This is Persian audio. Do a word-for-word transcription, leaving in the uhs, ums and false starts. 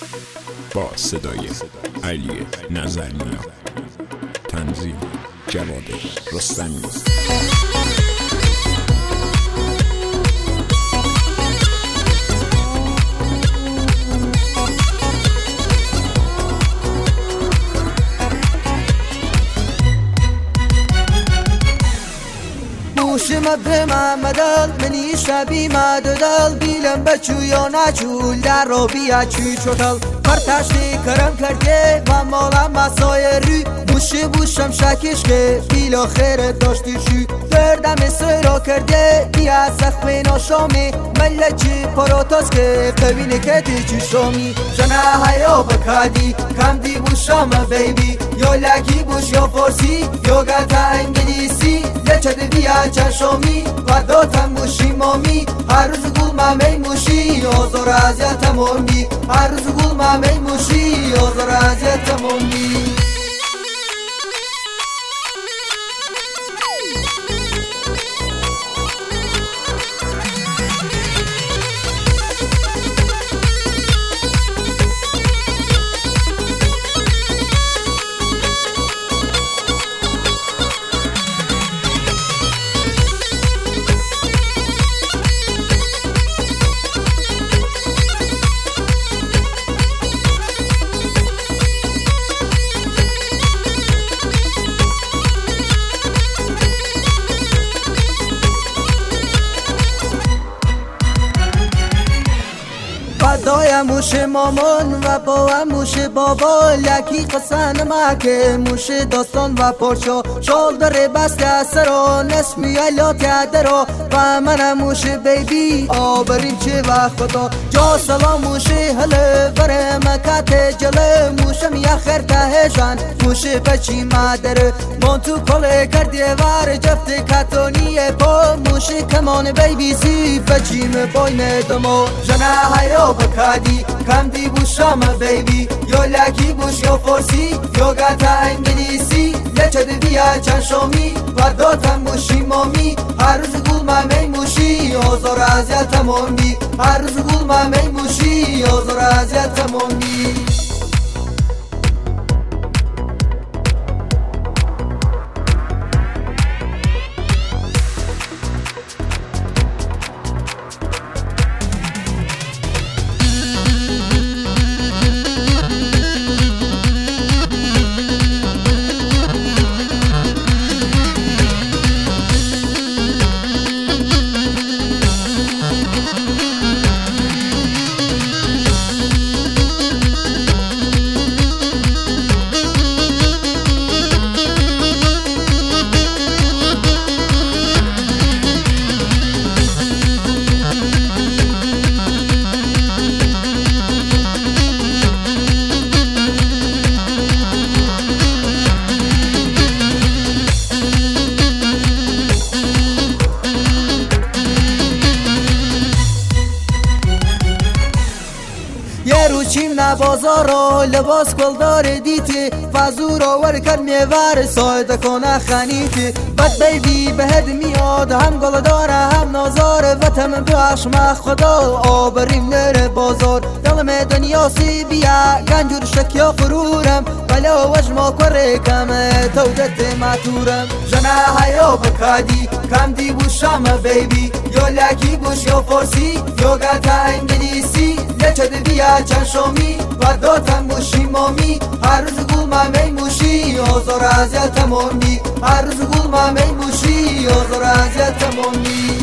با صدای علی نظرنیا، تنظیم جواد رستمی. موشم بما مدل منی شبی مدل بیلم بچو یا نچول در رو بیا چی چوتل پرتشتی کرم کرده و مالم مسای ری موشی بوشم شکش که بیلا خیرت داشتی شی دردم سرا کرده بیا سخمه ناشامی ملچی پروتاز که قبینه کتی چی شامی جنه هیا بکادی کم دی بوشم بیبی یا لکی بوش یا فارسی یا گلتا انگلیسی لچه بیا چشمی و داتم موشی مامی هر روز گل مامی موشی آزار ازیت مامی هر روز گل مامی موشی آزار ازیت مامی دایم موش مامان و با موش بابا لکی قصن مکه موش داستان و پرشا شال داره بسته سرا نسمی علاقه درا و من موش بیبی آبریم چه وقت خدا جا سلام موش هله بره مکت جله موشم یا خیر تهشان موش بچی مادر من تو کل کردی وار جفت کتونی پا موش کمان بیبی سی بچی مباین دمو جنه هیا کادی کم دی بوشم بیبی یا لکی بوش یا فارسی یا گلتا انگلیسی لچه بیا چشمی و داتم موشی مامی هر روز گل مامی موشی آزار ازیت مامی هر روز گل مامی موشی آزار ازیت مامی چیم نبازارا لباس کل داره دیتی فزورا ورکر میور سایده کنه خنیتی بد بیبی بهد میاد هم گل داره هم نازاره وطن بخش ما خدا آبریم نره بازار دلم دنیا سی بیا گنجور شکیا فرورم بلا وجما کره کمه تودت ماتورم جنه هیا بکادی کم دی بوشم بیبی یا لکی بوش یا فارسی یا گلتا انگلیسی لچه بیا چشمی و داتم موشی مامی هر روز گل مامی موشی آزار ازیت مامی هر روز گل مامی موشی آزار ازیت مامی